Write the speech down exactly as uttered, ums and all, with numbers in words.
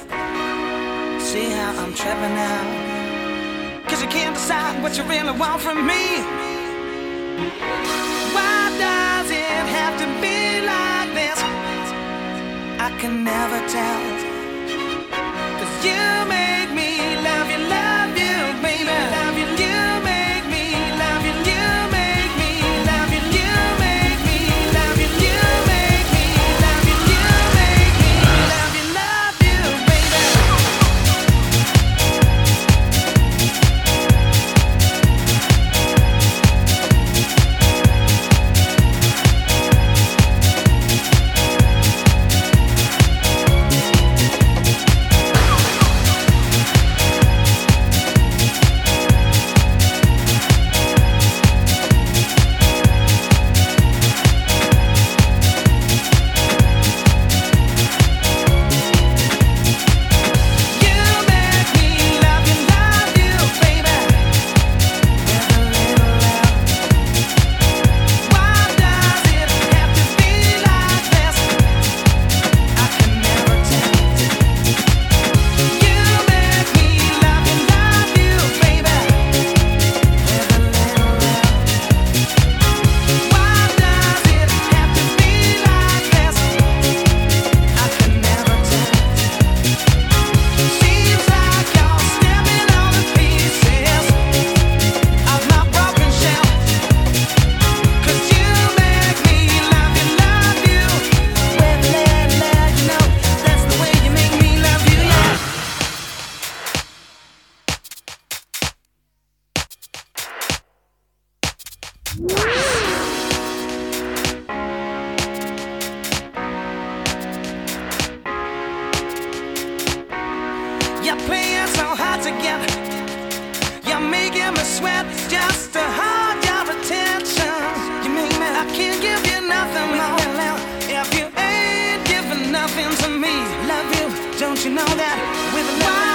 See how I'm trapping now? Cause you can't decide what you really want from me. Why does it have to be like this? I can never tell. Cause you make me love you, love you, baby. Love you, you make me love you, you make me love you, you make me love you, you make me love you, you make me love you, love you, baby. You're playing so hard to get. You're making me sweat just to hold your attention. You make me, I can't give you nothing more. If you ain't giving nothing to me, love you, don't you know that? With a love